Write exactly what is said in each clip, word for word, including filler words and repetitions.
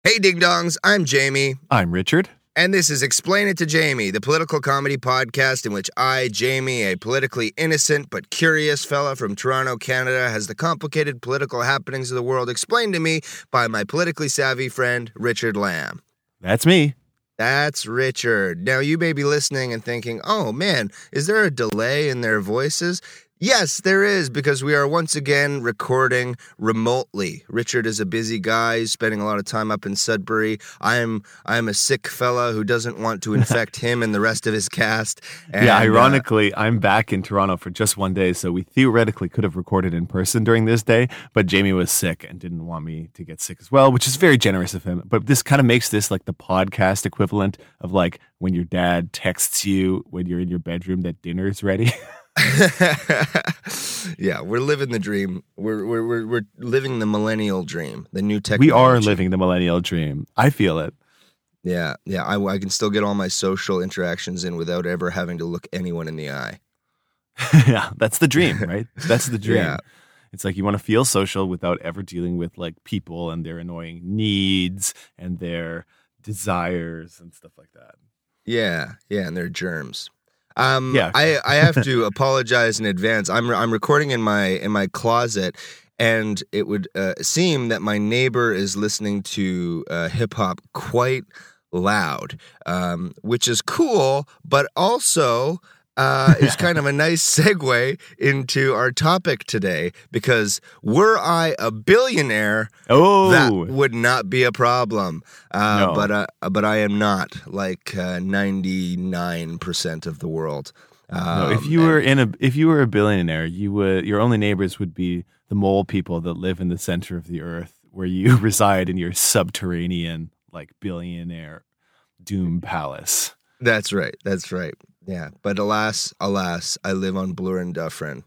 Hey, Ding Dongs, I'm Jamie. I'm Richard. And this is Explain It to Jamie, the political comedy podcast in which I, Jamie, a politically innocent but curious fella from Toronto, Canada, has the complicated political happenings of the world explained to me by my politically savvy friend, Richard Lamb. That's me. That's Richard. Now, you may be listening and thinking, oh, man, is there a delay in their voices? Yes, there is, because we are once again recording remotely. Richard is a busy guy. He's spending a lot of time up in Sudbury. I am I am a sick fella who doesn't want to infect him and the rest of his cast. And, yeah, ironically, uh, I'm back in Toronto for just one day, so we theoretically could have recorded in person during this day, but Jamie was sick and didn't want me to get sick as well, which is very generous of him. But this kind of makes this like the podcast equivalent of like when your dad texts you when you're in your bedroom that dinner's ready. Yeah, we're living the dream. We're we're we're we're living the millennial dream, the new technology. We are living the millennial dream. I feel it. Yeah, yeah. I, I can still get all my social interactions in without ever having to look anyone in the eye. Yeah, that's the dream, right? That's the dream. Yeah. It's like you want to feel social without ever dealing with like people and their annoying needs and their desires and stuff like that. Yeah, yeah, and they're germs. Um, yeah. I, I have to apologize in advance. I'm I'm recording in my in my closet, and it would uh, seem that my neighbor is listening to uh, hip hop quite loud, um, which is cool, but also uh, is kind of a nice segue into our topic today. Because were I a billionaire, oh, that would not be a problem. Uh, no. But uh, but I am not like uh, ninety-nine percent of the world. Um, no, if you were in a if you were a billionaire, you would your only neighbors would be the mole people that live in the center of the earth, where you reside in your subterranean like billionaire doom palace. That's right. That's right. Yeah. But alas, alas, I live on Bloor and Dufferin.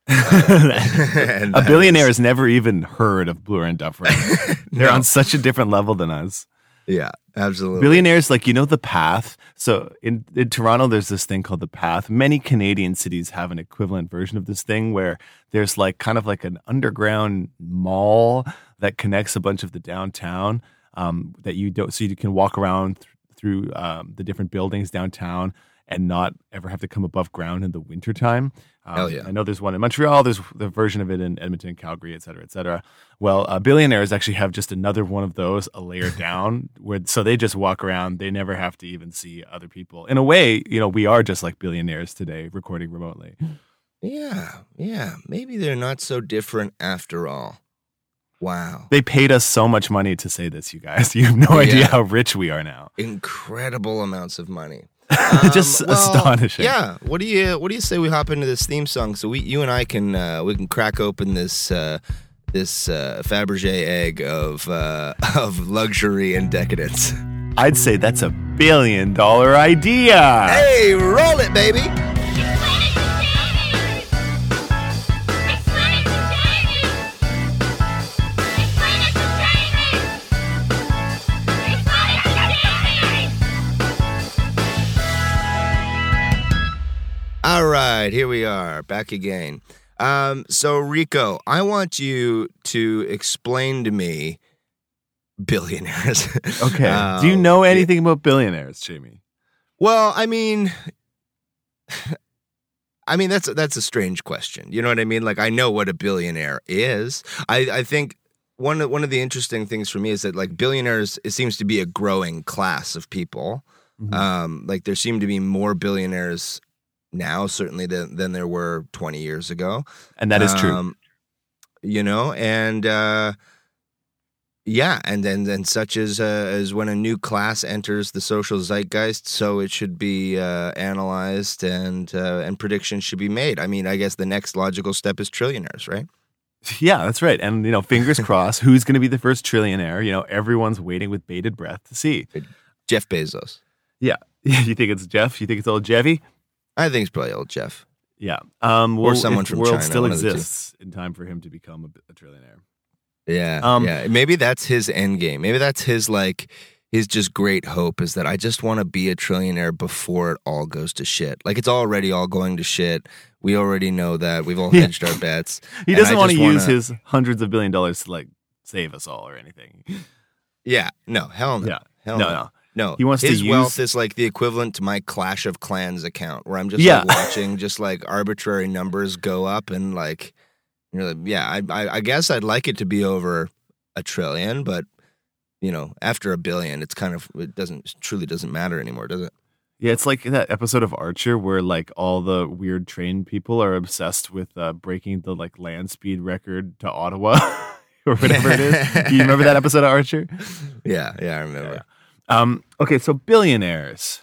Uh, a billionaire has never even heard of Bloor and Dufferin. They're No. on such a different level than us. Yeah, absolutely. Billionaires, like, you know, the Path. So in, in Toronto, there's this thing called the Path. Many Canadian cities have an equivalent version of this thing where there's like kind of like an underground mall that connects a bunch of the downtown um, that you don't, so you can walk around th- through um, the different buildings downtown and not ever have to come above ground in the wintertime. Um, Hell yeah. I know there's one in Montreal. There's the version of it in Edmonton, Calgary, et cetera, et cetera. Well, uh, billionaires actually have just another one of those, a layer down, where so they just walk around. They never have to even see other people. In a way, you know, we are just like billionaires today, recording remotely. Yeah, yeah. Maybe they're not so different after all. Wow. They paid us so much money to say this, you guys. You have no idea Yeah. how rich we are now. Incredible amounts of money. Just Um, well, astonishing. Yeah. What do you What do you say we hop into this theme song so we, you and I can, uh, we can crack open this, uh, this uh, Fabergé egg of uh, of luxury and decadence. I'd say that's a billion dollar idea. Hey, roll it, baby. All right, here we are, back again. Um, so, Rico, I want you to explain to me billionaires. Okay. Um, Do you know anything about billionaires, Jamie? Well, I mean, I mean that's that's a strange question. You know what I mean? Like, I know what a billionaire is. I, I think one of, one of the interesting things for me is that like billionaires, it seems to be a growing class of people. Mm-hmm. Um, like there seem to be more billionaires now, certainly than, than there were twenty years ago. And that is true. Um, you know, and uh, yeah, and then then such as uh, as when a new class enters the social zeitgeist, so it should be uh, analyzed and uh, and predictions should be made. I mean, I guess the next logical step is trillionaires, right? Yeah, that's right. And, you know, fingers crossed, who's going to be the first trillionaire? You know, everyone's waiting with bated breath to see. Jeff Bezos. Yeah. You think it's Jeff? You think it's old Jeffy? I think it's probably old Jeff. Yeah. Um, well, Or someone if from the world China, still one of the two. exists in time for him to become a, a trillionaire. Yeah, Um, yeah. Maybe that's his end game. Maybe that's his like his just great hope is that I just want to be a trillionaire before it all goes to shit. Like it's already all going to shit. We already know that. We've all Yeah. hedged our bets. He And doesn't I want to just use wanna- his hundreds of billion dollars to like save us all or anything. Yeah, no, hell no. Yeah. Hell No, no. no. No, He wants to his use- wealth is like the equivalent to my Clash of Clans account, where I'm just Yeah. like watching just like arbitrary numbers go up, and like, you know, yeah, I, I, I guess I'd like it to be over a trillion, but you know, after a billion, it's kind of it doesn't it truly doesn't matter anymore, does it? Yeah, it's like that episode of Archer where like all the weird train people are obsessed with uh, breaking the like land speed record to Ottawa or whatever it is. Do you remember that episode of Archer? Yeah, yeah, I remember. Yeah. Um, okay, so billionaires.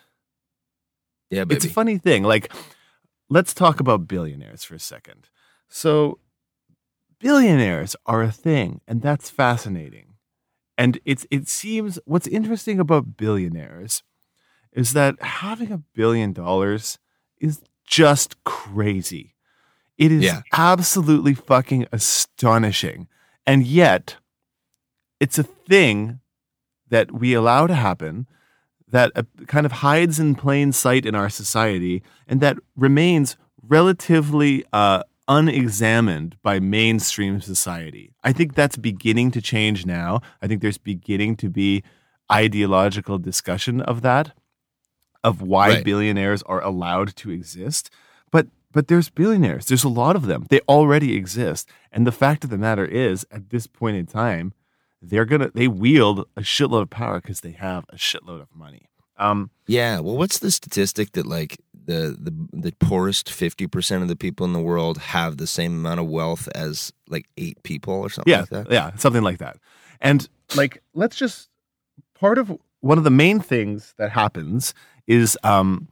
Yeah, baby. It's a funny thing. Like, let's talk about billionaires for a second. So, billionaires are a thing, and that's fascinating. And it's it seems what's interesting about billionaires is that having a billion dollars is just crazy. It is Yeah. absolutely fucking astonishing. And yet, it's a thing that we allow to happen that uh, kind of hides in plain sight in our society and that remains relatively uh, unexamined by mainstream society. I think that's beginning to change now. I think there's beginning to be ideological discussion of that, of why Right. billionaires are allowed to exist. But but there's billionaires. There's a lot of them. They already exist. And the fact of the matter is, at this point in time, they're gonna they wield a shitload of power because they have a shitload of money. Um, Yeah, well, what's the statistic that like the the the poorest fifty percent of the people in the world have the same amount of wealth as like eight people or something yeah, like that? yeah, something like that. And like, let's just part of one of the main things that happens is, um,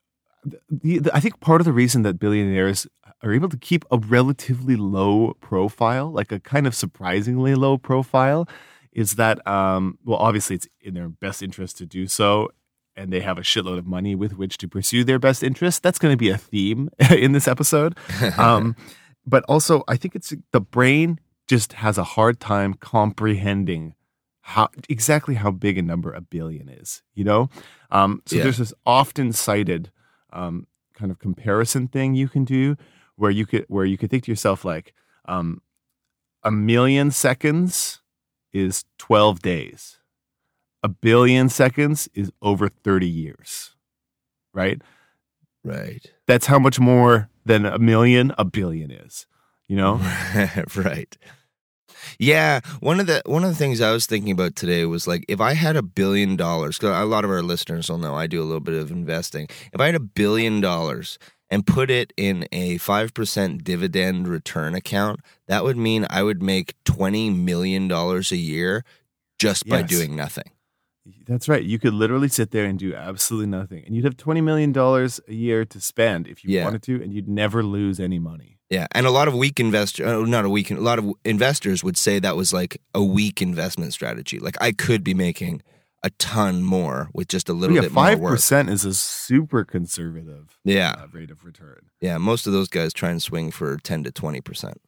the, the, I think part of the reason that billionaires are able to keep a relatively low profile, like a kind of surprisingly low profile, is that, um, well, obviously it's in their best interest to do so, and they have a shitload of money with which to pursue their best interest. That's going to be a theme in this episode. Um, but also, I think it's the brain just has a hard time comprehending how exactly how big a number a billion is, you know? Um, so Yeah. there's this often cited um, kind of comparison thing you can do where you could where you could think to yourself like, um, a million seconds is twelve days. A billion seconds is over thirty years, right? Right. That's how much more than a million a billion is, you know? Right. Yeah, one of the one of the things I was thinking about today was like if I had a billion dollars, because a lot of our listeners will know I do a little bit of investing. If I had a billion dollars and put it in a five percent dividend return account, that would mean I would make twenty million dollars a year just by Yes. doing nothing. That's right. You could literally sit there and do absolutely nothing. And you'd have twenty million dollars a year to spend if you Yeah. wanted to, and you'd never lose any money. Yeah, and a lot of weak investors, uh, not a weak, a lot of investors would say that was like a weak investment strategy. Like I could be making a ton more with just a little yeah, bit more five work. percent is a super conservative Yeah, uh, rate of return. yeah. Most of those guys try and swing for ten to twenty percent.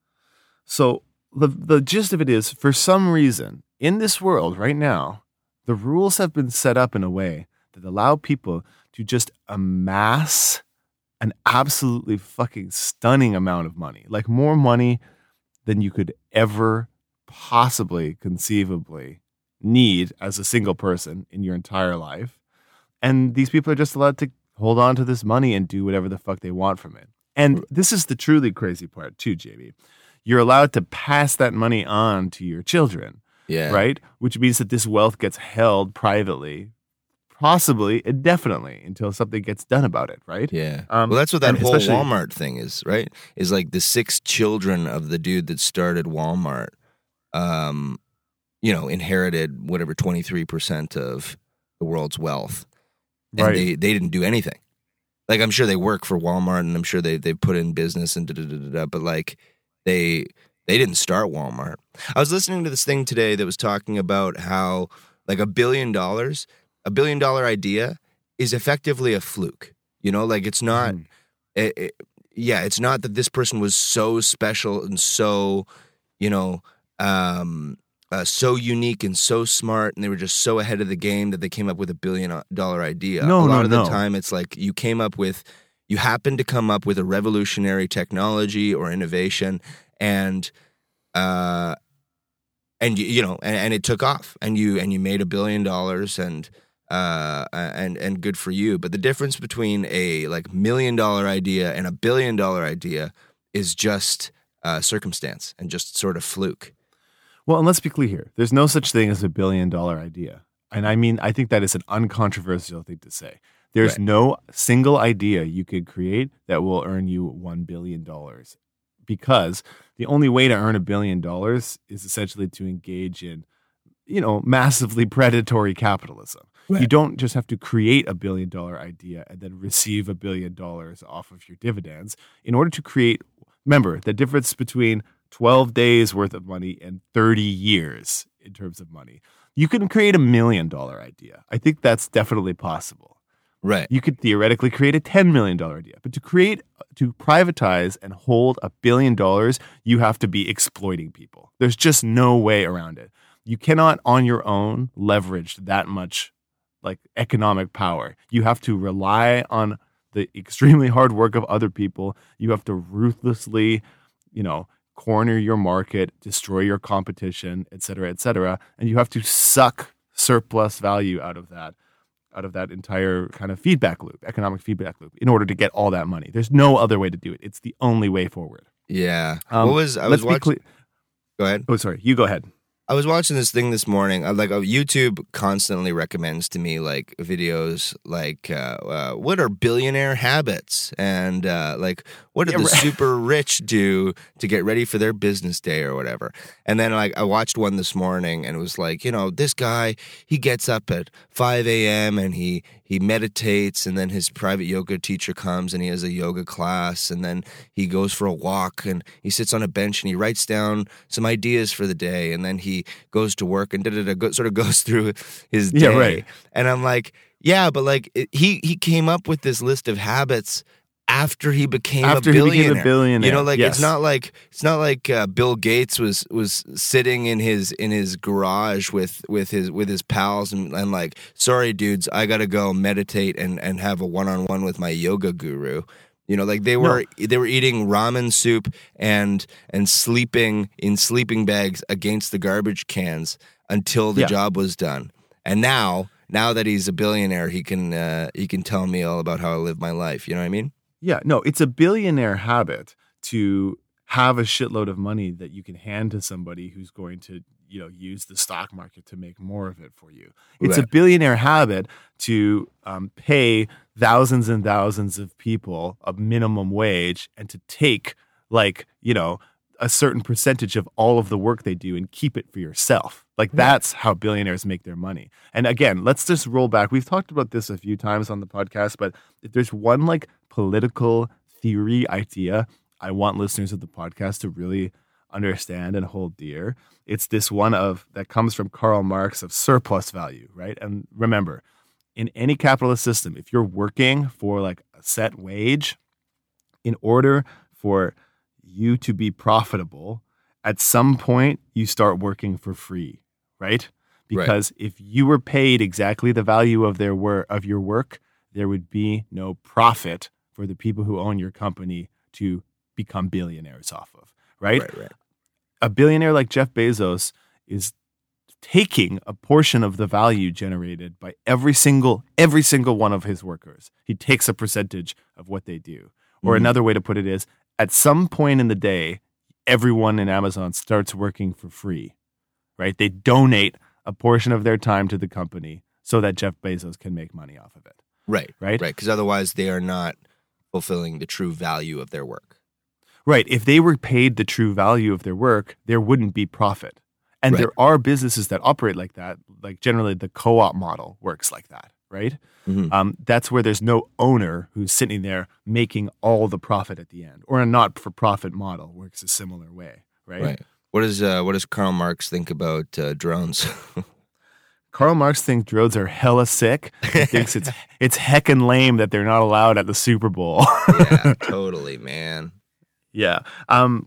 So the the gist of it is, for some reason, in this world right now, the rules have been set up in a way that allow people to just amass an absolutely fucking stunning amount of money, like more money than you could ever possibly conceivably need as a single person in your entire life. And these people are just allowed to hold on to this money and do whatever the fuck they want from it. And this is the truly crazy part too, J B. You're allowed to pass that money on to your children, Yeah, right? Which means that this wealth gets held privately, possibly indefinitely, until something gets done about it, right? Yeah. Um, well, that's what that and whole especially- Walmart thing is, right? Is like the six children of the dude that started Walmart, um, you know, inherited whatever twenty-three percent of the world's wealth. And Right. they, they didn't do anything. Like, I'm sure they work for Walmart and I'm sure they, they put in business and da da da da da, but like, they, they didn't start Walmart. I was listening to this thing today that was talking about how like a billion dollars, a billion dollar idea is effectively a fluke. You know, like it's not, Mhm. it, it, yeah, it's not that this person was so special and so, you know, um, uh, so unique and so smart, and they were just so ahead of the game that they came up with a billion dollar idea. No, a lot no, of the no. time, it's like you came up with, you happened to come up with a revolutionary technology or innovation, and uh, and you, you know, and, and it took off, and you and you made a billion dollars, and uh, and and good for you. But the difference between a like million dollar idea and a billion dollar idea is just uh, circumstance and just sort of fluke. Well, and let's be clear here. There's no such thing as a billion dollar idea. And I mean, I think that is an uncontroversial thing to say. There's Right. no single idea you could create that will earn you one billion dollars, because the only way to earn a billion dollars is essentially to engage in, you know, massively predatory capitalism. Right. You don't just have to create a billion dollar idea and then receive a billion dollars off of your dividends. In order to create, remember, the difference between twelve days worth of money and thirty years in terms of money. You can create a million dollar idea. I think that's definitely possible. Right. You could theoretically create a ten million dollars idea. But to create, to privatize and hold a billion dollars, you have to be exploiting people. There's just no way around it. You cannot on your own leverage that much like economic power. You have to rely on the extremely hard work of other people. You have to ruthlessly, you know, corner your market, destroy your competition, et cetera, et cetera. And you have to suck surplus value out of that, out of that entire kind of feedback loop, economic feedback loop, in order to get all that money. There's no other way to do it. It's the only way forward. Yeah. Um, what was I let's was be watching? cle- Go ahead. Oh, sorry. You go ahead. I was watching this thing this morning. I, like uh, YouTube constantly recommends to me like videos like uh, uh, what are billionaire habits, and uh, like what do Yeah, the right. super rich do to get ready for their business day or whatever. And then like I watched one this morning, and it was like, you know, this guy, he gets up at five a.m. and he he meditates, and then his private yoga teacher comes and he has a yoga class, and then he goes for a walk and he sits on a bench and he writes down some ideas for the day, and then he goes to work and da, da, da, go, sort of goes through his day. Yeah, right. And I'm like, yeah, but like it, he he came up with this list of habits after he became After a he billionaire. became a billionaire, You know, like yes. it's not like it's not like uh, Bill Gates was was sitting in his in his garage with with his with his pals and, and like, sorry dudes, I gotta go meditate and and have a one on one with my yoga guru. You know, like they were they were eating ramen soup and and sleeping in sleeping bags against the garbage cans until the Yeah. job was done. And now, now that he's a billionaire, he can uh, he can tell me all about how I live my life. You know what I mean? Yeah, no, it's a billionaire habit to have a shitload of money that you can hand to somebody who's going to, you know, use the stock market to make more of it for you. It's a Right. billionaire habit to um, pay thousands and thousands of people a minimum wage and to take like, you know, a certain percentage of all of the work they do and keep it for yourself. Like that's how billionaires make their money. And again, let's just roll back. We've talked about this a few times on the podcast, but if there's one like political theory idea I want listeners of the podcast to really understand and hold dear, it's this one of that comes from Karl Marx of surplus value, right? And remember, in any capitalist system, if you're working for like a set wage, in order for you to be profitable, at some point you start working for free, right? Because if you were paid exactly the value of their work of your work, there would be no profit for the people who own your company to become billionaires off of, right? Right, right. A billionaire like Jeff Bezos is taking a portion of the value generated by every single every single one of his workers. He takes a percentage of what they do. Or Mhm. another way to put it is, at some point in the day, everyone in Amazon starts working for free, right? They donate a portion of their time to the company so that Jeff Bezos can make money off of it. Right, Right? right. Because otherwise, they are not fulfilling the true value of their work. Right. If they were paid the true value of their work, there wouldn't be profit. And Right. there are businesses that operate like that. Like generally the co-op model works like that, right? Mhm. Um, that's where there's no owner who's sitting there making all the profit at the end. Or a not-for-profit model works a similar way, right? Right. What does uh, what does Karl Marx think about uh, drones? Karl Marx thinks drones are hella sick. He thinks it's it's heckin' lame that they're not allowed at the Super Bowl. Yeah, totally, man. Yeah. Um,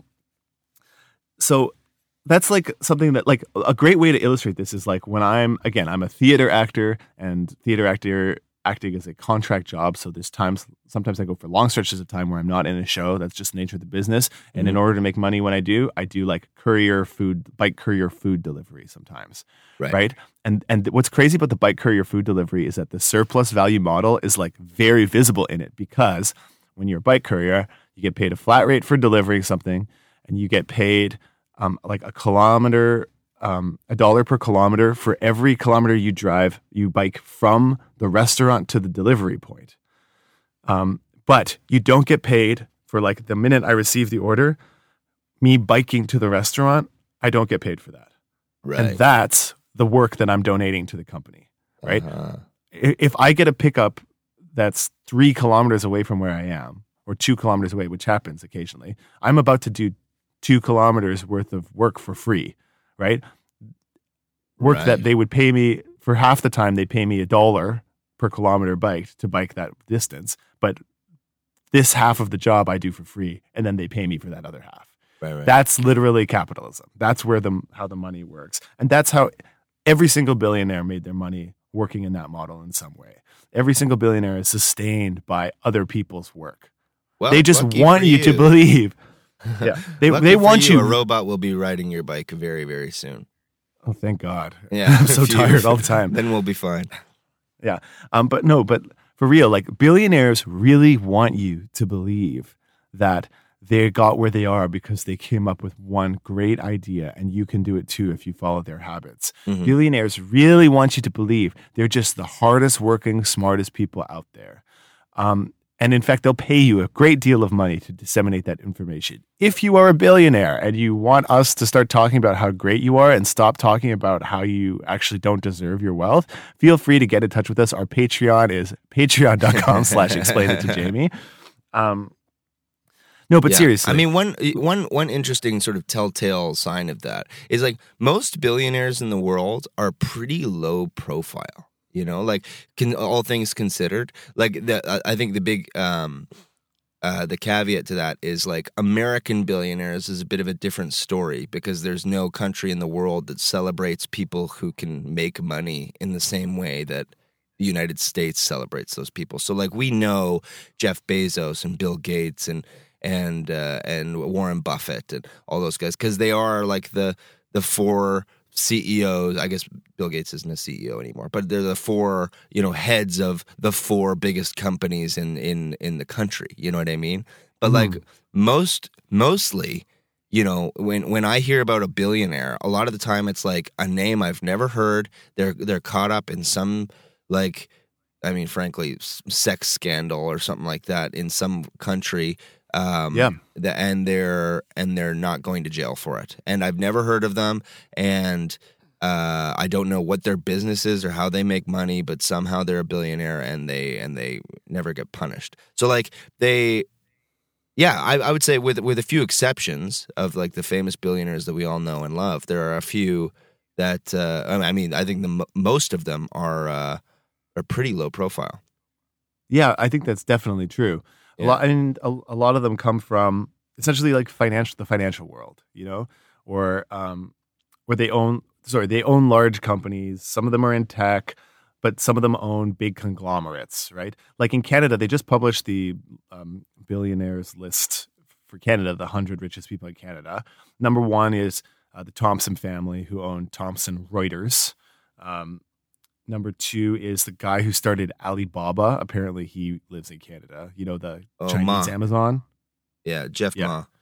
so that's like something that like a great way to illustrate this is like when I'm, again, I'm a theater actor, and theater actor acting as a contract job. So there's times, sometimes I go for long stretches of time where I'm not in a show. That's just the nature of the business. And mm-hmm. in order to make money when I do, I do like courier food, bike courier food delivery sometimes. Right. right. And and what's crazy about the bike courier food delivery is that the surplus value model is like very visible in it, because when you're a bike courier, you get paid a flat rate for delivering something, and you get paid um, like a kilometer Um, a dollar per kilometer for every kilometer you drive, you bike from the restaurant to the delivery point. Um, but you don't get paid for like the minute I receive the order, me biking to the restaurant, I don't get paid for that. Right. And that's the work that I'm donating to the company, right? Uh-huh. If I get a pickup that's three kilometers away from where I am, or two kilometers away, which happens occasionally, I'm about to do two kilometers worth of work for free. Right? Work right. that they would pay me for half the time, they pay me a dollar per kilometer biked to bike that distance. But this half of the job I do for free, and then they pay me for that other half. Right, right. That's literally capitalism. That's where the how the money works. And that's how every single billionaire made their money, working in that model in some way. Every single billionaire is sustained by other people's work. Well, they just want you, you to believe. Yeah, they Lucky they want you, you. A robot will be riding your bike very, very soon. Oh, thank God! Yeah, I'm so tired all the time. Then we'll be fine. Yeah, um, but no, but for real, like billionaires really want you to believe that they got where they are because they came up with one great idea, and you can do it too if you follow their habits. Mm-hmm. Billionaires really want you to believe they're just the hardest working, smartest people out there. Um, And in fact, they'll pay you a great deal of money to disseminate that information. If you are a billionaire and you want us to start talking about how great you are and stop talking about how you actually don't deserve your wealth, feel free to get in touch with us. Our Patreon is patreon.com slash explain it to Jamie. Um, no, but yeah. seriously. I mean, one, one, one interesting sort of telltale sign of that is like most billionaires in the world are pretty low profile. You know, like can all things considered, like the, I think the big, um, uh, the caveat to that is like American billionaires is a bit of a different story because there's no country in the world that celebrates people who can make money in the same way that the United States celebrates those people. So like we know Jeff Bezos and Bill Gates and and uh, and Warren Buffett and all those guys because they are like the the four C E Os, I guess Bill Gates isn't a C E O anymore, but they're the four, you know, heads of the four biggest companies in in in the country. You know what I mean? But mm. like most, mostly, you know, when when I hear about a billionaire, a lot of the time it's like a name I've never heard. They're they're caught up in some like, I mean, frankly, sex scandal or something like that in some country. Um, yeah, the, and they're and they're not going to jail for it. And I've never heard of them, and uh, I don't know what their business is or how they make money, but somehow they're a billionaire and they and they never get punished. So like they, yeah, I, I would say with with a few exceptions of like the famous billionaires that we all know and love, there are a few that uh, I mean I think the most of them are uh, are pretty low profile. Yeah, I think that's definitely true. Yeah. A lot, and a, a lot of them come from essentially like financial, the financial world, you know, or um, where they own. Sorry, they own large companies. Some of them are in tech, but some of them own big conglomerates, right? Like in Canada, they just published the um, billionaires list for Canada, the hundred richest people in Canada. Number one is uh, the Thompson family, who own Thomson Reuters. Um, Number two is the guy who started Alibaba. Apparently, he lives in Canada. You know, the oh, Chinese Ma. Amazon. Yeah, Jeff yeah. Ma.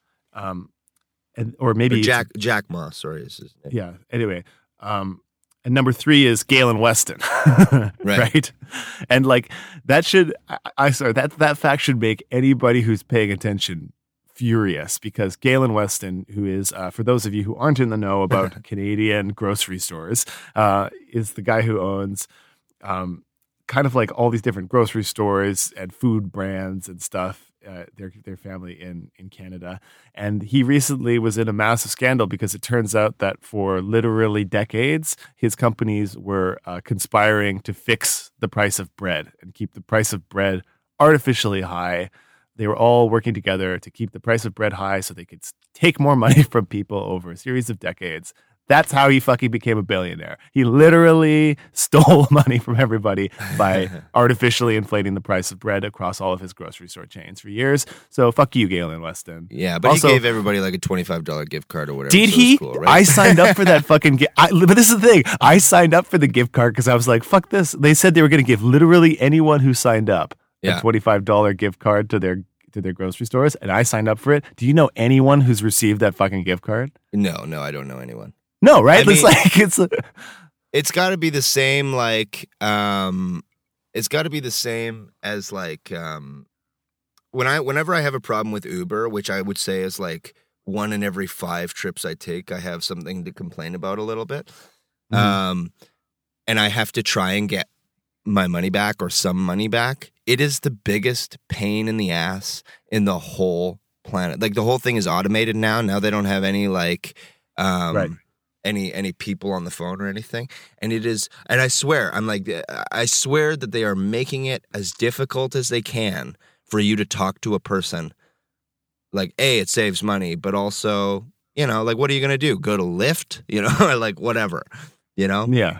Um, and or maybe or Jack Jack Ma. Sorry, is his name. Yeah. Anyway, um, and number three is Galen Weston. right. right. And like that should I, I sorry that that fact should make anybody who's paying attention furious, because Galen Weston, who is, uh, for those of you who aren't in the know about Canadian grocery stores, uh, is the guy who owns um, kind of like all these different grocery stores and food brands and stuff, uh, their their family in, in Canada. And he recently was in a massive scandal because it turns out that for literally decades, his companies were uh, conspiring to fix the price of bread and keep the price of bread artificially high. They were all working together to keep the price of bread high so they could take more money from people over a series of decades. That's how he fucking became a billionaire. He literally stole money from everybody by artificially inflating the price of bread across all of his grocery store chains for years. So fuck you, Galen Weston. Yeah, but also, he gave everybody like a twenty-five dollars gift card or whatever. Did so he? Cool, right? I signed up for that fucking gift. But this is the thing. I signed up for the gift card because I was like, fuck this. They said they were going to give literally anyone who signed up yeah. a twenty-five dollars gift card to their to their grocery stores, and I signed up for it. Do you know anyone who's received that fucking gift card? No, no, I don't know anyone. No, right? I It's mean, like it's a, it's got to be the same. Like, um, it's got to be the same as like um, when I whenever I have a problem with Uber, which I would say is like one in every five trips I take, I have something to complain about a little bit, mm-hmm. um, and I have to try and get my money back or some money back. It is the biggest pain in the ass in the whole planet. Like the whole thing is automated now. Now they don't have any like. Um, right. any any people on the phone or anything, and it is, and I swear, I'm like, I swear that they are making it as difficult as they can for you to talk to a person. Like, A, it saves money, but also, you know, like, what are you gonna do? Go to Lyft, you know, or like whatever, you know? Yeah.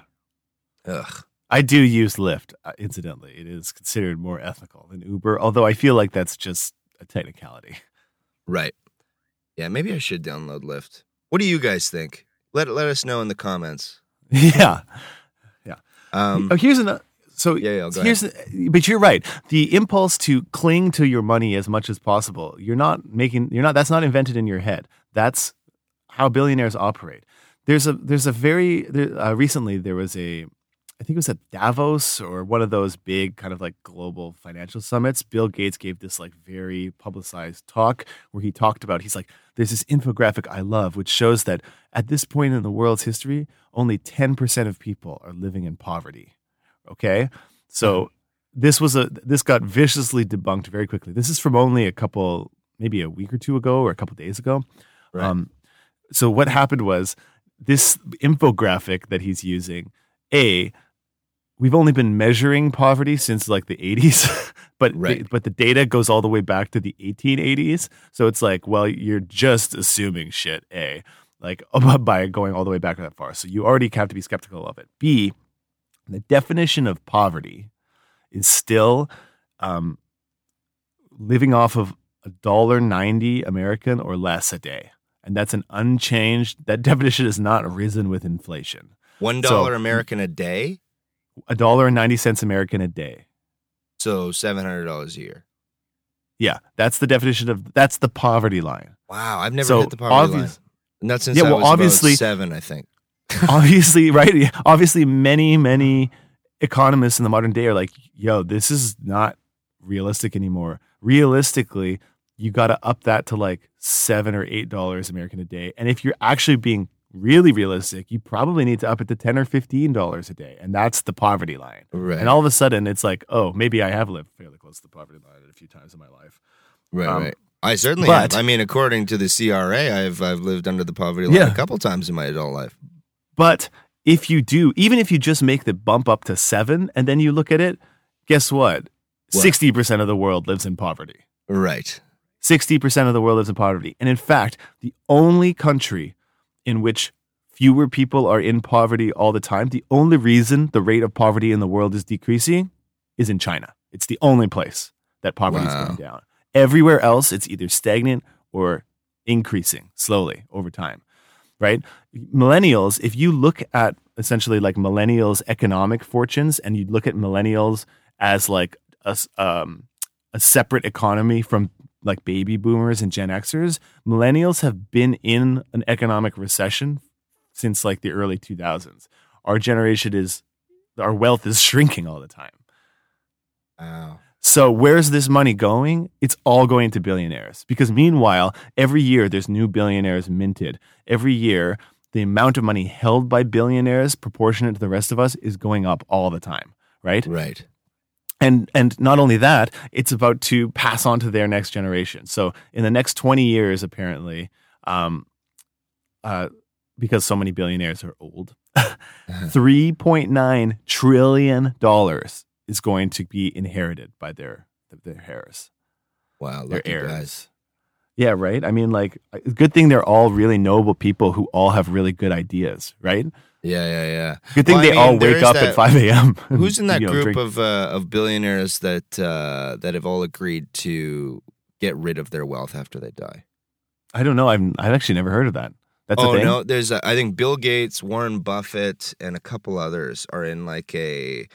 Ugh. I do use Lyft. Uh, incidentally, it is considered more ethical than Uber, although I feel like that's just a technicality. Right. Yeah, maybe I should download Lyft. What do you guys think? Let let us know in the comments. Yeah, yeah. Um, oh, here's another. So yeah, yeah go here's, ahead. But you're right. The impulse to cling to your money as much as possible. You're not making. You're not. That's not invented in your head. That's how billionaires operate. There's a. There's a very. There, uh, recently, there was a. I think it was at Davos or one of those big kind of like global financial summits. Bill Gates gave this like very publicized talk where he talked about, he's like, there's this infographic I love, which shows that at this point in the world's history, only ten percent of people are living in poverty. Okay. So this was a, this got viciously debunked very quickly. This is from only a couple, maybe a week or two ago or a couple days ago. Right. Um, so what happened was this infographic that he's using, A, we've only been measuring poverty since like the eighties, but right. the, but the data goes all the way back to the eighteen eighties. So it's like, well, you're just assuming shit, A, like by going all the way back that far. So you already have to be skeptical of it. B, the definition of poverty is still um, living off of one dollar ninety American or less a day. And that's an unchanged, that definition has not risen with inflation. one dollar so, American a day? A dollar and ninety cents American a day. So seven hundred dollars a year. Yeah, that's the definition of, that's the poverty line. Wow, I've never so hit the poverty obvious, line. Not since yeah, I well, was obviously, about seven, I think. obviously, right? Obviously, many, many economists in the modern day are like, yo, this is not realistic anymore. Realistically, you got to up that to like seven or eight dollars American a day. And if you're actually being really realistic, you probably need to up it to ten or fifteen dollars a day. And that's the poverty line. Right. And all of a sudden it's like, oh, maybe I have lived fairly close to the poverty line a few times in my life. Right, um, right. I certainly but, have. I mean, according to the C R A, I've I've lived under the poverty line yeah. a couple times in my adult life. But if you do, even if you just make the bump up to seven and then you look at it, guess what? what? sixty percent of the world lives in poverty. Right. sixty percent of the world lives in poverty. And in fact, the only country in which fewer people are in poverty all the time, the only reason the rate of poverty in the world is decreasing is in China. It's the only place that poverty wow. is going down. Everywhere else, it's either stagnant or increasing slowly over time, right? Millennials, if you look at essentially like millennials' economic fortunes and you look at millennials as like a, um, a separate economy from like baby boomers and Gen Xers, millennials have been in an economic recession since like the early two thousands. Our generation is, our wealth is shrinking all the time. Wow. So where's this money going? It's all going to billionaires. Because meanwhile, every year there's new billionaires minted. Every year, the amount of money held by billionaires proportionate to the rest of us is going up all the time, right? Right. And and not only that, it's about to pass on to their next generation. So in the next twenty years, apparently, um, uh, because so many billionaires are old, three point nine trillion dollars is going to be inherited by their their heirs. Wow, their lucky heirs. guys. Yeah, right. I mean, like, good thing they're all really noble people who all have really good ideas, right? Yeah, yeah, yeah. Good thing Well, I they all mean, there wake is up that. at five a.m. and, Who's in that you know, group drink. of uh, of billionaires that uh, that have all agreed to get rid of their wealth after they die? I don't know. I've I've actually never heard of that. That's Oh a thing. no, there's a, I think Bill Gates, Warren Buffett, and a couple others are in like a.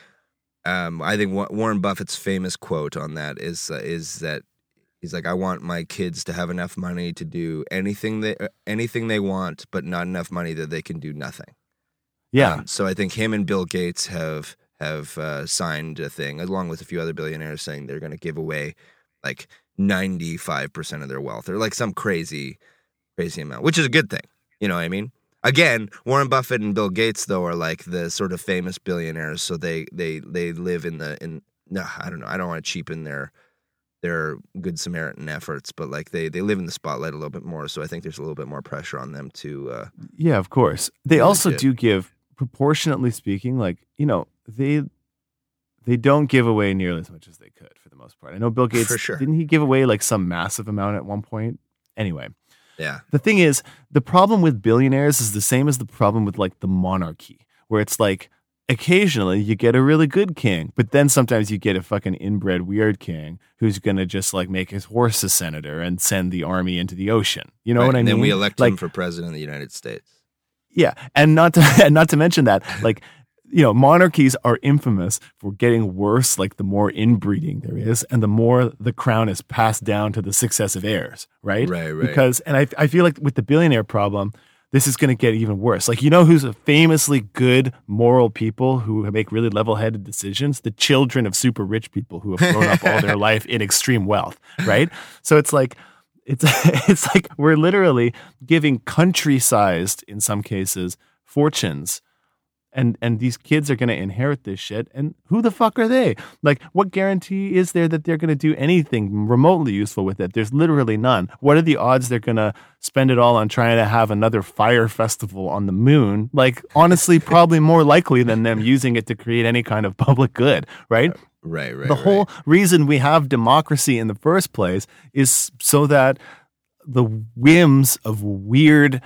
Um, I think Wa- Warren Buffett's famous quote on that is uh, is that he's like, I want my kids to have enough money to do anything they uh, anything they want, but not enough money that they can do nothing. Yeah. Um, so I think him and Bill Gates have have uh, signed a thing, along with a few other billionaires, saying they're going to give away like ninety-five percent of their wealth, or like some crazy, crazy amount, which is a good thing. You know what I mean? Again, Warren Buffett and Bill Gates, though, are like the sort of famous billionaires, so they they they live in the in. No, I don't know. I don't want to cheapen their their good Samaritan efforts, but like they they live in the spotlight a little bit more. So I think there's a little bit more pressure on them to. Uh, Yeah, of course. They be also legit. do give, proportionately speaking, like, you know, they they don't give away nearly as much as they could for the most part. I know Bill Gates, For sure. didn't he give away like some massive amount at one point? Anyway, Yeah. the thing is, the problem with billionaires is the same as the problem with like the monarchy, where it's like occasionally you get a really good king, but then sometimes you get a fucking inbred weird king who's gonna just like make his horse a senator and send the army into the ocean. You know Right, what I and mean? then we elect like, him for president of the United States. Yeah, and not to and not to mention that, like, you know, monarchies are infamous for getting worse, like the more inbreeding there is, and the more the crown is passed down to the successive heirs, right? Right, right. Because, and I, I feel like with the billionaire problem, this is going to get even worse. Like, you know, who's a famously good, moral people who make really level-headed decisions? The children of super rich people who have grown up all their life in extreme wealth, right? So it's like. It's it's like we're literally giving country-sized, in some cases, fortunes, and and these kids are going to inherit this shit. And who the fuck are they? Like, what guarantee is there that they're going to do anything remotely useful with it? There's literally none. What are the odds they're going to spend it all on trying to have another fire festival on the moon? Like, honestly, probably more likely than them using it to create any kind of public good, right? Right, right. The right. whole reason we have democracy in the first place is so that the whims of weird,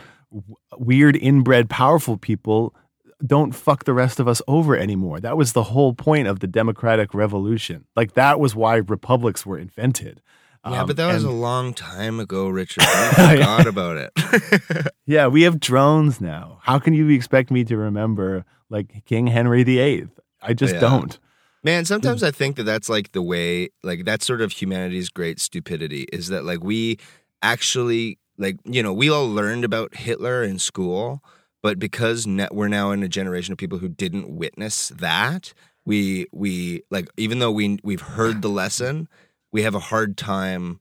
weird inbred powerful people don't fuck the rest of us over anymore. That was the whole point of the democratic revolution. Like, that was why republics were invented. Yeah, Um, but that was and- a long time ago, Richard. I forgot about it. yeah, we have drones now. How can you expect me to remember like King Henry the Eighth? I just Yeah. don't. Man, sometimes I think that that's like the way, like that's sort of humanity's great stupidity is that like we actually, like, you know, we all learned about Hitler in school, but because ne- we're now in a generation of people who didn't witness that, we, we like, even though we, we've heard the lesson, we have a hard time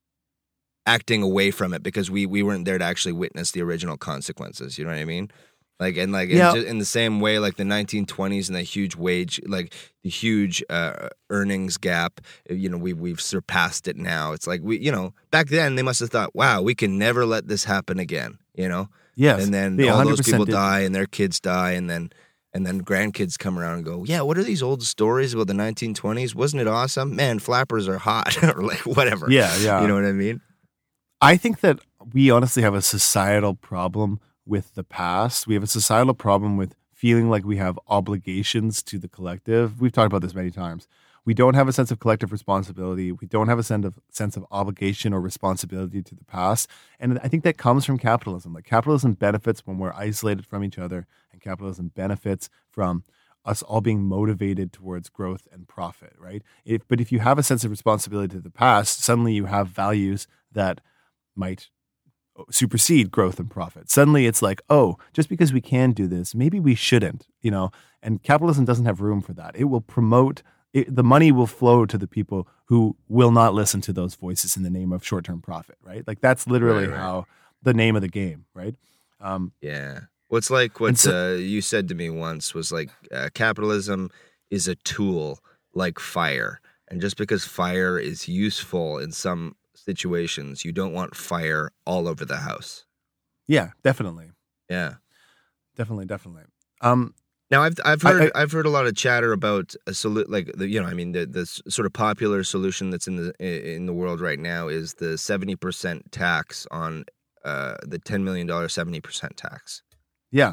acting away from it because we, we weren't there to actually witness the original consequences. You know what I mean? Like, and like, Yeah. in, ju- in the same way, like the nineteen twenties and the huge wage, like the huge uh, earnings gap, you know, we, we've surpassed it now. It's like, we, you know, back then they must have thought, wow, we can never let this happen again, you know? Yes. And then they all those one hundred percent people did. die and their kids die. And then, and then grandkids come around and go, yeah, what are these old stories about the nineteen twenties? Wasn't it awesome? Man, flappers are hot or like whatever. Yeah, yeah. You know what I mean? I think that we honestly have a societal problem with the past. We have a societal problem with feeling like we have obligations to the collective. We've talked about this many times. We don't have a sense of collective responsibility. We don't have a sense of sense of obligation or responsibility to the past. And I think that comes from capitalism. Like, capitalism benefits when we're isolated from each other, and capitalism benefits from us all being motivated towards growth and profit, right? If, but if you have a sense of responsibility to the past, suddenly you have values that might supersede growth and profit. Suddenly it's like, oh, just because we can do this, maybe we shouldn't, you know? And capitalism doesn't have room for that. It will promote, it, the money will flow to the people who will not listen to those voices in the name of short-term profit, right? Like, that's literally Right, right. how the name of the game, right? Um, Yeah. What's like what so- uh, you said to me once was like uh, capitalism is a tool like fire. And just because fire is useful in some situations, you don't want fire all over the house. yeah, definitely. Yeah. Definitely, definitely. Um, Now, I've I've heard I, I, have heard a lot of chatter about a solu- like the you know I mean the the sort of popular solution that's in the in the world right now is the seventy percent tax on uh, the ten million dollar seventy percent tax. Yeah.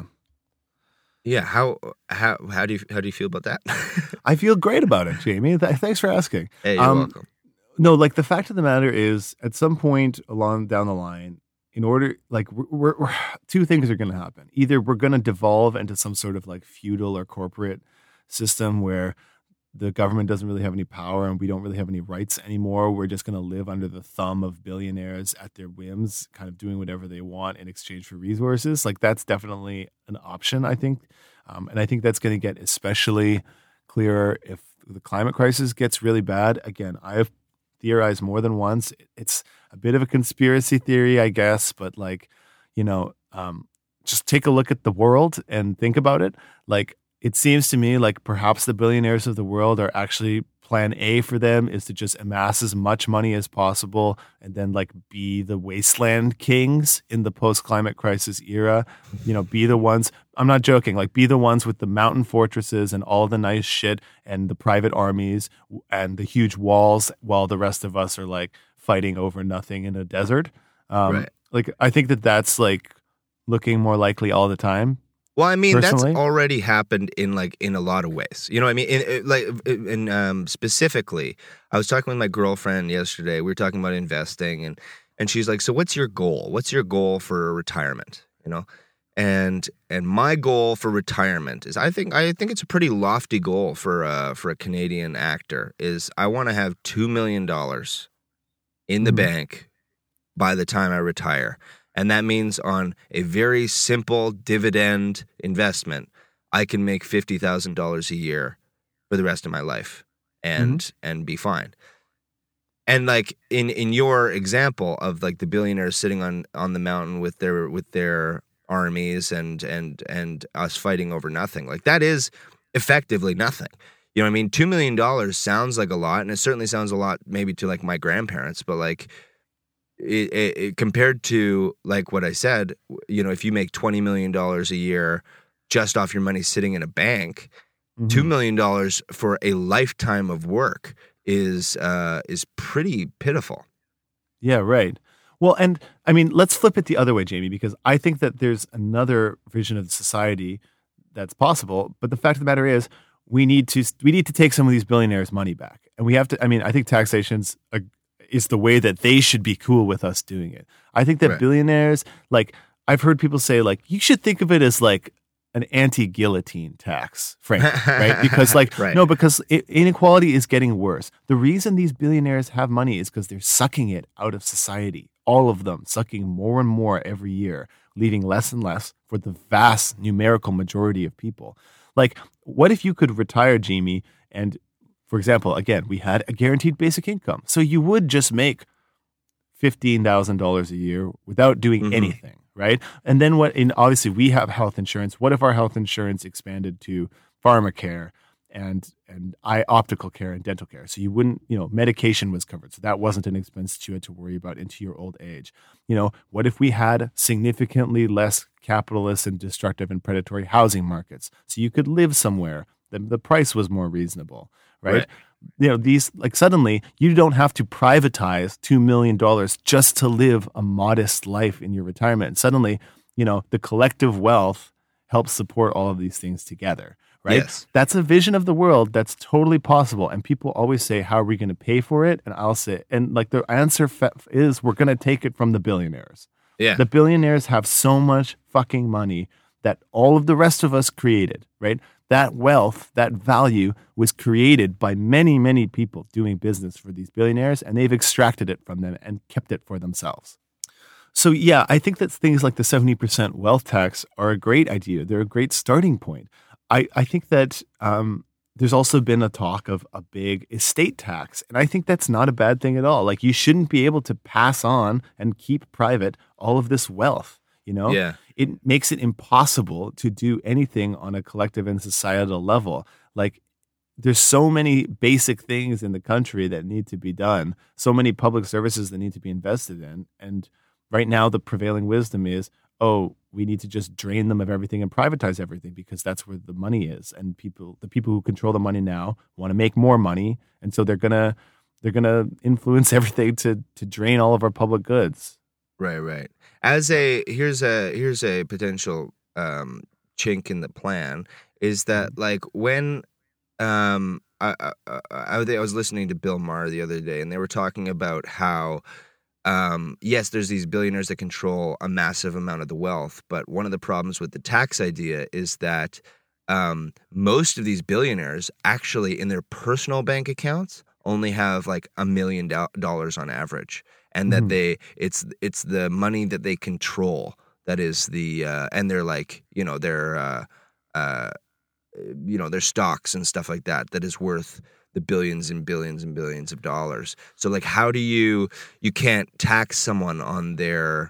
Yeah. How how how do you how do you feel about that? I feel great about it, Jamie. Th- thanks for asking. Hey, you're um, welcome. No, like the fact of the matter is, at some point along down the line, in order, like, we're, we're, we're two things are going to happen. Either we're going to devolve into some sort of like feudal or corporate system where the government doesn't really have any power and we don't really have any rights anymore. We're just going to live under the thumb of billionaires at their whims, kind of doing whatever they want in exchange for resources. Like, that's definitely an option, I think. Um, and I think that's going to get especially clearer if the climate crisis gets really bad. Again, I have theorized more than once. It's a bit of a conspiracy theory, I guess, but like, you know, um, just take a look at the world and think about it. Like, it seems to me like perhaps the billionaires of the world are actually plan A for them is to just amass as much money as possible and then like be the wasteland kings in the post-climate crisis era. You know, be the ones, I'm not joking, like be the ones with the mountain fortresses and all the nice shit and the private armies and the huge walls while the rest of us are like fighting over nothing in a desert. Um, Right. Like, I think that that's like looking more likely all the time. Well, I mean, Personally? that's already happened in like in a lot of ways. You know what I mean? In, in, like, and um, specifically, I was talking with my girlfriend yesterday. We were talking about investing, and and she's like, "So, what's your goal? What's your goal for retirement?" You know, and and my goal for retirement is, I think, I think it's a pretty lofty goal for uh for a Canadian actor. Is I want to have two million dollars in the Mhm. bank by the time I retire. And that means on a very simple dividend investment, I can make fifty thousand dollars a year for the rest of my life and Mm-hmm. and be fine. And like in, in your example of like the billionaires sitting on, on the mountain with their with their armies and and and us fighting over nothing, like that is effectively nothing. You know what I mean? Two million dollars sounds like a lot, and it certainly sounds a lot maybe to like my grandparents, but like It, it, it, compared to like what I said, you know, if you make twenty million dollars a year just off your money sitting in a bank, Mm-hmm. two million dollars for a lifetime of work is uh, is pretty pitiful. Yeah, right. Well, and I mean, let's flip it the other way, Jamie, because I think that there's another vision of society that's possible. But the fact of the matter is, we need to we need to take some of these billionaires' money back, and we have to. I mean, I think taxation's a, is the way that they should be cool with us doing it. I think that Right. billionaires, like I've heard people say, like you should think of it as like an anti-guillotine tax, frankly, right? Because like Right. no, because I- inequality is getting worse. The reason these billionaires have money is because they're sucking it out of society. All of them sucking more and more every year, leaving less and less for the vast numerical majority of people. Like, what if you could retire, Jamie, and for example, again, we had a guaranteed basic income. So you would just make fifteen thousand dollars a year without doing Mhm. anything, right? And then what, in obviously we have health insurance. What if our health insurance expanded to pharmacare and and eye optical care and dental care? So you wouldn't, you know, medication was covered. So that wasn't an expense that you had to worry about into your old age. You know, what if we had significantly less capitalist and destructive and predatory housing markets? So you could live somewhere. The, the price was more reasonable, right? Right. You know, these, like, suddenly you don't have to privatize two million dollars just to live a modest life in your retirement. Suddenly, you know, the collective wealth helps support all of these things together, right? Yes. That's a vision of the world that's totally possible. And people always say, how are we going to pay for it? And I'll say, and like the answer fa- is we're going to take it from the billionaires. Yeah. The billionaires have so much fucking money that all of the rest of us created, right? That wealth, that value was created by many, many people doing business for these billionaires, and they've extracted it from them and kept it for themselves. So, yeah, I think that things like the seventy percent wealth tax are a great idea. They're a great starting point. I, I think that um, there's also been a talk of a big estate tax, and I think that's not a bad thing at all. Like, you shouldn't be able to pass on and keep private all of this wealth, you know? Yeah. It makes it impossible to do anything on a collective and societal level. Like, there's so many basic things in the country that need to be done, so many public services that need to be invested in. And right now, the prevailing wisdom is, oh, we need to just drain them of everything and privatize everything because that's where the money is. And people, the people who control the money now want to make more money. And so they're going to, they're going to influence everything to, to drain all of our public goods. Right, right. As a, here's a, here's a potential um, chink in the plan is that like when, um, I, I, I, I was listening to Bill Maher the other day and they were talking about how, Um, yes, there's these billionaires that control a massive amount of the wealth, but one of the problems with the tax idea is that um, most of these billionaires actually in their personal bank accounts only have like a million do- dollars on average, and that Mhm. they it's it's the money that they control that is the uh, and they're like you know their uh, uh, you know their stocks and stuff like that that is worth the billions and billions and billions of dollars. So like, how do you, you can't tax someone on their,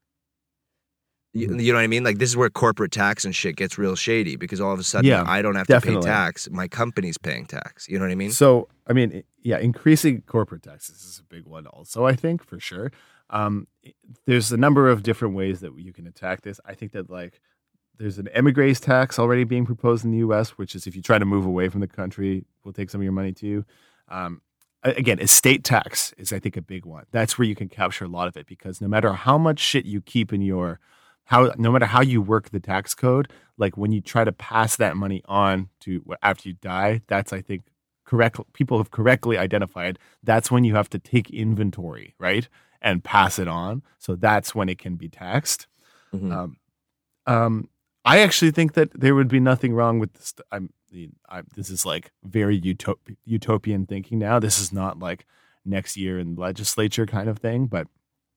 you, you know what I mean? Like this is where corporate tax and shit gets real shady because all of a sudden Yeah, I don't have definitely. to pay tax. My company's paying tax. You know what I mean? So, I mean, yeah, increasing corporate taxes is a big one also, I think, for sure. Um, there's a number of different ways that you can attack this. I think that like, there's an emigres tax already being proposed in the U S, which is if you try to move away from the country, we'll take some of your money too. Um, again, estate tax is, I think, a big one. That's where you can capture a lot of it because no matter how much shit you keep in your, how no matter how you work the tax code, like when you try to pass that money on to after you die, that's, I think, correct. People have correctly identified that's when you have to take inventory, right, and pass it on. So that's when it can be taxed. Mhm. Um, um, I actually think that there would be nothing wrong with this. I'm, I, this is like very utop- utopian thinking now. This is not like next year in legislature kind of thing, but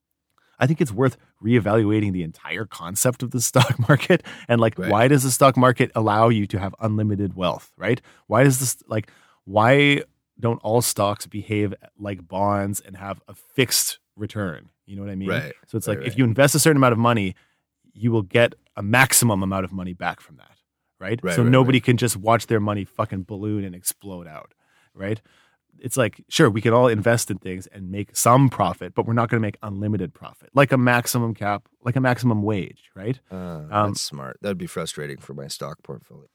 I think it's worth reevaluating the entire concept of the stock market and like, Right. why does the stock market allow you to have unlimited wealth, right? Why does this like, why don't all stocks behave like bonds and have a fixed return? You know what I mean? Right. So it's Right, like right. if you invest a certain amount of money, you will get a maximum amount of money back from that, right? Right, so right, nobody right. can just watch their money fucking balloon and explode out, right? It's like, sure, we can all invest in things and make some profit, but we're not going to make unlimited profit, like a maximum cap, like a maximum wage, right? Uh, Um, that's smart. That'd be frustrating for my stock portfolio.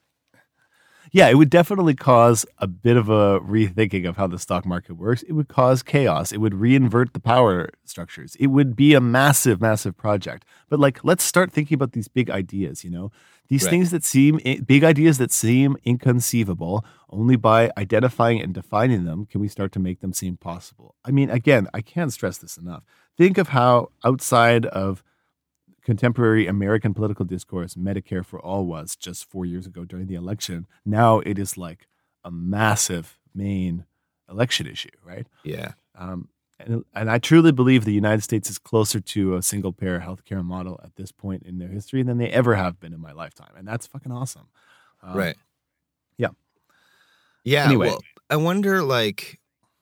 Yeah, it would definitely cause a bit of a rethinking of how the stock market works. It would cause chaos. It would reinvert the power structures. It would be a massive, massive project. But like, let's start thinking about these big ideas, you know, these Right. things that seem big ideas that seem inconceivable. Only by identifying and defining them can we start to make them seem possible. I mean, again, I can't stress this enough. Think of how outside of contemporary American political discourse, Medicare for all was just four years ago during the election. Now it is like a massive main election issue, right? Yeah. Um, and, and I truly believe the United States is closer to a single payer healthcare model at this point in their history than they ever have been in my lifetime. And that's fucking awesome. Um, Right. Yeah. Yeah. Anyway. Well, I wonder, like,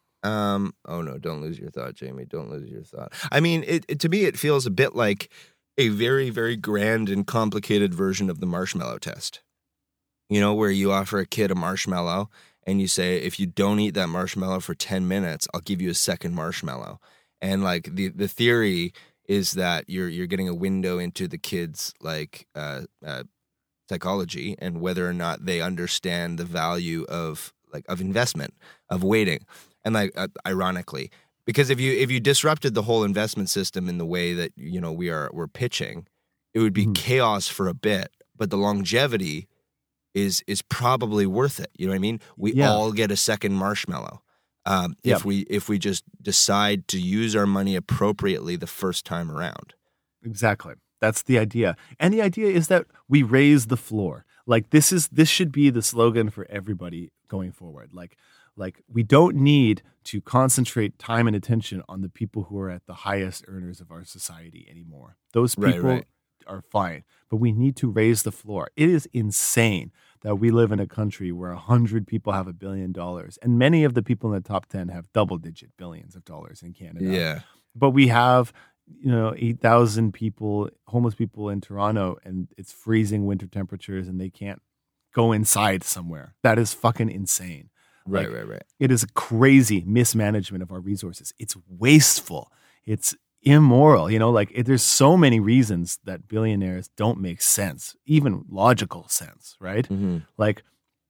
um, oh no, don't lose your thought, Jamie. Don't lose your thought. I mean, it, it to me, it feels a bit like a very, very grand and complicated version of the marshmallow test. You know, where you offer a kid a marshmallow and you say, if you don't eat that marshmallow for ten minutes, I'll give you a second marshmallow. And like the, the theory is that you're you're getting a window into the kid's like uh, uh, psychology and whether or not they understand the value of like of investment, of waiting. And like uh, ironically, because if you if you disrupted the whole investment system in the way that you know we are we're pitching, it would be Mhm. chaos for a bit, but the longevity is is probably worth it. You know what I mean? We Yeah. all get a second marshmallow um, Yeah. if we if we just decide to use our money appropriately the first time around. Exactly. That's the idea. And the idea is that we raise the floor. Like this is this should be the slogan for everybody going forward. Like like we don't need to concentrate time and attention on the people who are at the highest earners of our society anymore. Those Right, people right. are fine, but we need to raise the floor. It is insane that we live in a country where one hundred people have a billion dollars and many of the people in the top ten have double digit billions of dollars in Canada. Yeah. But we have, you know, eight thousand people, homeless people in Toronto, and it's freezing winter temperatures and they can't go inside somewhere. That is fucking insane. Right, Like, right, right. It is a crazy mismanagement of our resources. It's wasteful. It's immoral. You know, like it, there's so many reasons that billionaires don't make sense, even logical sense, right? Mm-hmm. Like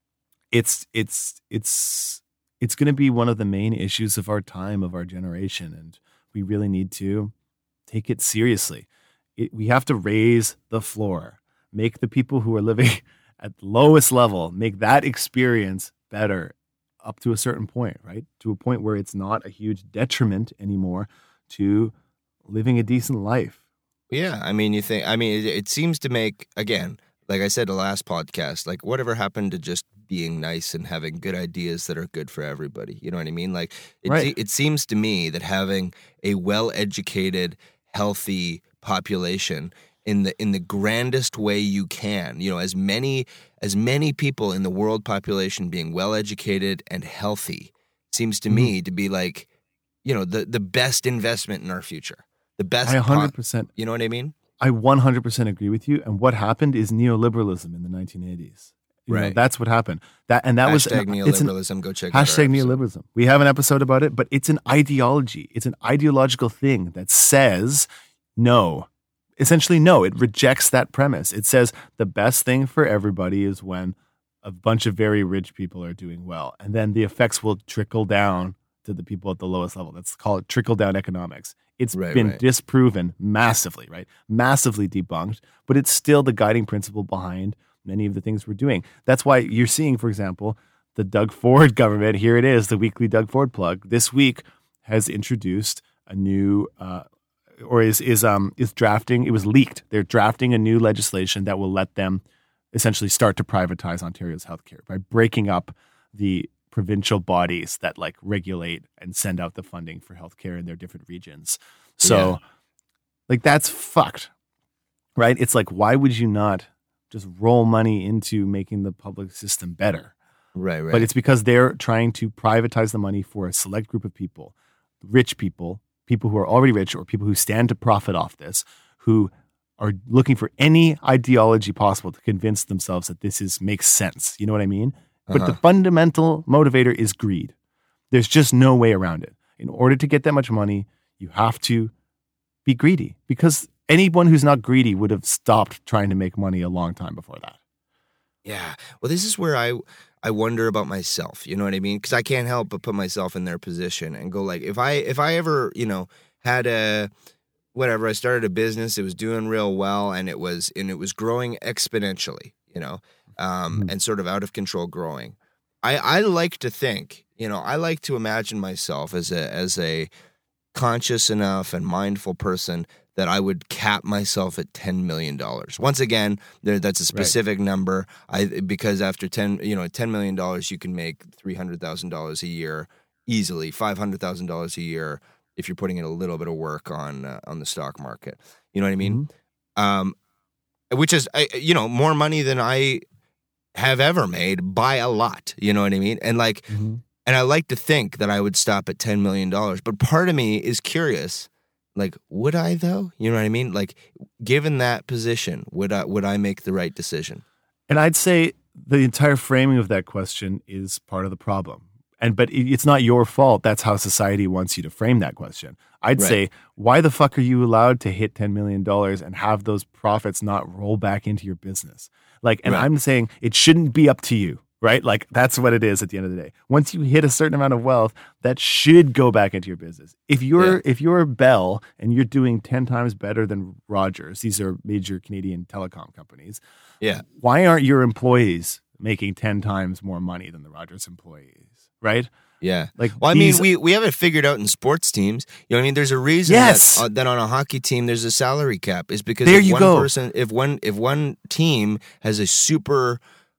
it's it's it's it's going to be one of the main issues of our time, of our generation, and we really need to take it seriously. It, we have to raise the floor, make the people who are living at the lowest level, make that experience better up to a certain point, right? To a point where it's not a huge detriment anymore to living a decent life. Yeah, I mean, you think, I mean, it, it seems to make, again, like I said the last podcast, like whatever happened to just being nice and having good ideas that are good for everybody? You know what I mean? Like it, Right. it seems to me that having a well-educated, healthy population in the in the grandest way you can, you know, as many as many people in the world population being well-educated and healthy seems to Mhm. me to be like, you know, the the best investment in our future. The best I po- one hundred percent you know what I mean? I one hundred percent agree with you. And what happened is neoliberalism in the nineteen eighties. You know, Right. that's what happened. That and that was Hashtag an, it's an neoliberalism. Go check out our hashtag episode. neoliberalism. We have an episode about it, but it's an ideology. It's an ideological thing that says no. Essentially, no. It rejects that premise. It says the best thing for everybody is when a bunch of very rich people are doing well, and then the effects will trickle down to the people at the lowest level. That's called trickle down economics. It's Right, been right. disproven massively, right? Massively debunked, but it's still the guiding principle behind many of the things we're doing. That's why you're seeing, for example, the Doug Ford government. Here it is, the weekly Doug Ford plug. This week has introduced a new, uh, or is is um is drafting. It was leaked. They're drafting a new legislation that will let them essentially start to privatize Ontario's healthcare by breaking up the provincial bodies that like regulate and send out the funding for healthcare in their different regions. So, Yeah. like that's fucked, right? It's like, why would you not just roll money into making the public system better? Right, right. But it's because they're trying to privatize the money for a select group of people, rich people, people who are already rich or people who stand to profit off this, who are looking for any ideology possible to convince themselves that this is makes sense. You know what I mean? But the Uh-huh. fundamental motivator is greed. There's just no way around it. In order to get that much money, you have to be greedy because anyone who's not greedy would have stopped trying to make money a long time before that. Yeah. Well, this is where I I wonder about myself. You know what I mean? Because I can't help but put myself in their position and go like, if I if I ever you know had a whatever, I started a business, it was doing real well, and it was and it was growing exponentially. You know, um, Mhm. and sort of out of control growing. I I like to think. You know, I like to imagine myself as a as a conscious enough and mindful person that I would cap myself at ten million dollars. Once again, there, that's a specific number. I because after ten, you know, ten million dollars, you can make three hundred thousand dollars a year easily, five hundred thousand dollars a year if you're putting in a little bit of work on uh, on the stock market. You know what I mean? Um, which is, I- you know, more money than I have ever made by a lot. You know what I mean? And like, Mhm. and I like to think that I would stop at ten million dollars, but part of me is curious. Like, would I though? You know what I mean? Like, given that position, would I would I make the right decision? And I'd say the entire framing of that question is part of the problem. And but it- it's not your fault. That's how society wants you to frame that question. I'd Right. say, why the fuck are you allowed to hit ten million dollars and have those profits not roll back into your business? Like, and Right. I'm saying it shouldn't be up to you, right? Like, that's what it is at the end of the day. Once you hit a certain amount of wealth, that should go back into your business. If you're Yeah. if you're Bell and you're doing ten times better than Rogers, these are major Canadian telecom companies, Yeah. why aren't your employees making ten times more money than the Rogers employees, right? Yeah. Like, Well, I these- mean, we, we have it figured out in sports teams. You know what I mean? There's a reason Yes. that, uh, that on a hockey team there's a salary cap. Is because There if you one go. person, if one if one team has a super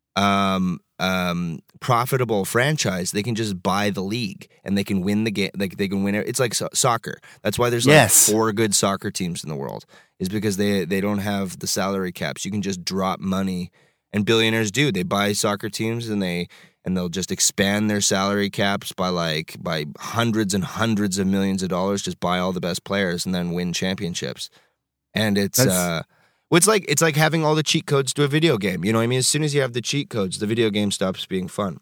um, um, profitable franchise, they can just buy the league and they can win the game. Like they can win it. It's like so- soccer. That's why there's like Yes. four good soccer teams in the world. Is because they they don't have the salary caps. You can just drop money, and billionaires do. They buy soccer teams and they. And they'll just expand their salary caps by like by hundreds and hundreds of millions of dollars. Just buy all the best players and then win championships. And it's That's- uh, well, it's like it's like having all the cheat codes to a video game. You know what I mean? As soon as you have the cheat codes, the video game stops being fun.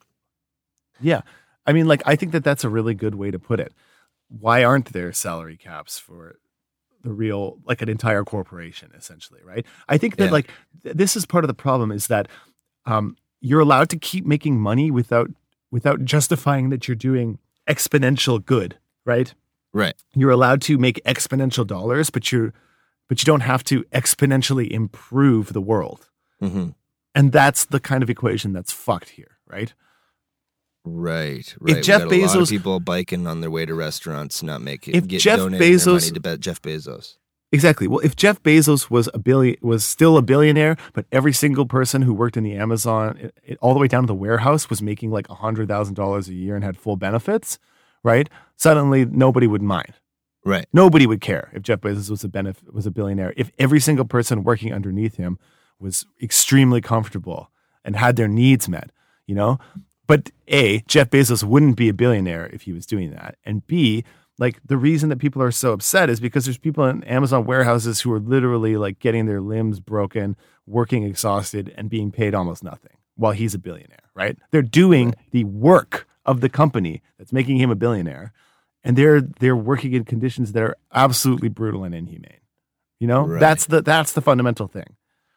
yeah. I mean, like, I think that that's a really good way to put it. Why aren't there salary caps for the real, like an entire corporation, essentially, right? I think that Yeah. like th- this is part of the problem is that um, you're allowed to keep making money without without justifying that you're doing exponential good, right? Right. You're allowed to make exponential dollars, but you're but you don't have to exponentially improve the world. Mm-hmm. And that's the kind of equation that's fucked here, right? Right, right. We Jeff got a lot of Bezos- people biking on their way to restaurants, not making If get, Jeff donating their Bezos- money to Be- Jeff Bezos. Exactly. Well, if Jeff Bezos was a billion, was still a billionaire, but every single person who worked in the Amazon, it, it- all the way down to the warehouse, was making like a hundred thousand dollars a year and had full benefits, right? Suddenly, nobody would mind. Right. Nobody would care if Jeff Bezos was a benef- was a billionaire. If every single person working underneath him was extremely comfortable and had their needs met, you know. But A, Jeff Bezos wouldn't be a billionaire if he was doing that, and B, like the reason that people are so upset is because there's people in Amazon warehouses who are literally like getting their limbs broken, working exhausted, and being paid almost nothing while he's a billionaire, right? They're doing Right. the work of the company that's making him a billionaire, and they're they're working in conditions that are absolutely brutal and inhumane. You know, Right. that's the that's the fundamental thing.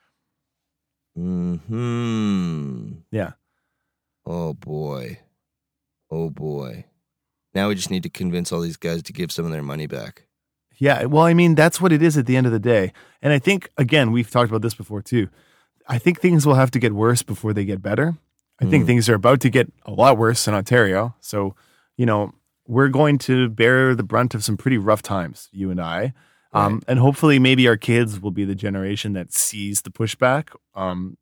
Hmm. Yeah. Oh boy. Oh boy. Now we just need to convince all these guys to give some of their money back. Yeah, well, I mean, that's what it is at the end of the day. And I think, again, we've talked about this before too. I think things will have to get worse before they get better. I think Mm. things are about to get a lot worse in Ontario. So, you know, we're going to bear the brunt of some pretty rough times, you and I. Um, Right. and hopefully maybe our kids will be the generation that sees the pushback. Um,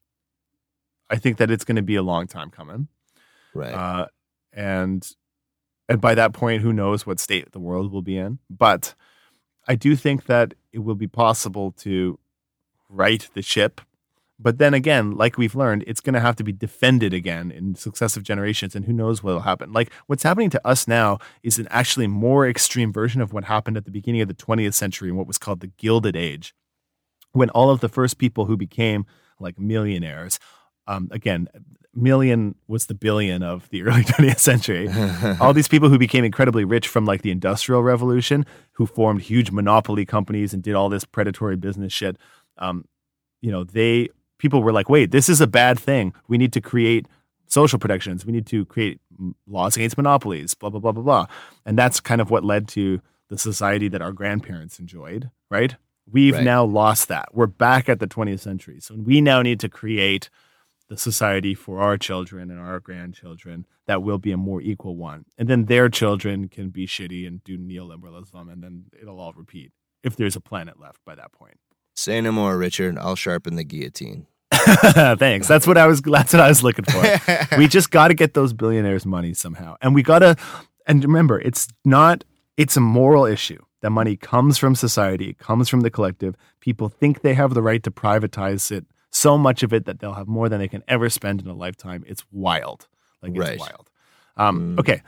I think that it's going to be a long time coming. Right. Uh, and and by that point, who knows what state the world will be in. But I do think that it will be possible to right the ship. But then again, like we've learned, it's going to have to be defended again in successive generations, and who knows what will happen. Like what's happening to us now is an actually more extreme version of what happened at the beginning of the twentieth century in what was called the Gilded Age, when all of the first people who became like millionaires, um, again, million was the billion of the early twentieth century. All these people who became incredibly rich from like the Industrial Revolution, who formed huge monopoly companies and did all this predatory business shit. Um, you know, they people were like, wait, this is a bad thing. We need to create social protections. We need to create laws against monopolies, blah, blah, blah, blah, blah. And that's kind of what led to the society that our grandparents enjoyed, right? We've Right. now lost that. We're back at the twentieth century. So we now need to create the society for our children and our grandchildren that will be a more equal one. And then their children can be shitty and do neoliberalism, and then it'll all repeat if there's a planet left by that point. Say no more, Richard. I'll sharpen the guillotine. Thanks. That's what I was that's what I was looking for. We just got to get those billionaires' money somehow. And we got to and remember, it's not it's a moral issue. That money comes from society, it comes from the collective. People think they have the right to privatize it, so much of it that they'll have more than they can ever spend in a lifetime. It's wild. Like, it's Right. wild. Um, Mm. Okay.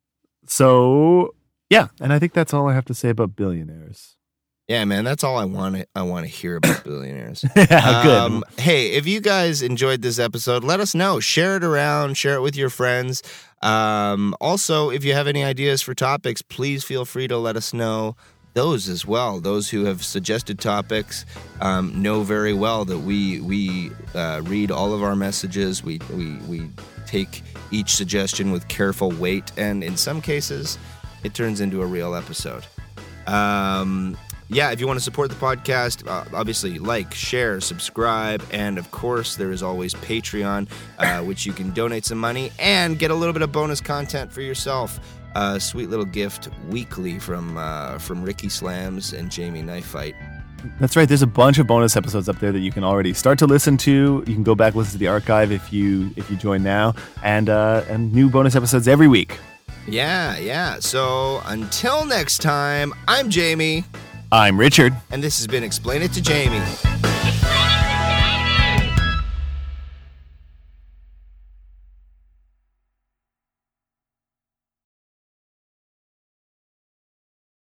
So, yeah. And I think that's all I have to say about billionaires. Yeah, man, that's all I want to I want to hear about billionaires. Yeah, good. Um, hey, if you guys enjoyed this episode, let us know. Share it around, share it with your friends. Um, also, if you have any ideas for topics, please feel free to let us know those as well. Those who have suggested topics um, know very well that we we uh, read all of our messages. We we we take each suggestion with careful weight, and in some cases, it turns into a real episode. Um, yeah, if you want to support the podcast, uh, obviously like, share, subscribe, and of course, there is always Patreon, uh, which you can donate some money and get a little bit of bonus content for yourself. A uh, sweet little gift weekly from uh, from Ricky Slams and Jamie Knife Fight. That's right. There's a bunch of bonus episodes up there that you can already start to listen to. You can go back, listen to the archive if you if you join now, and uh, and new bonus episodes every week. Yeah, yeah. So until next time, I'm Jamie, I'm Richard. and this has been Explain It to Jamie.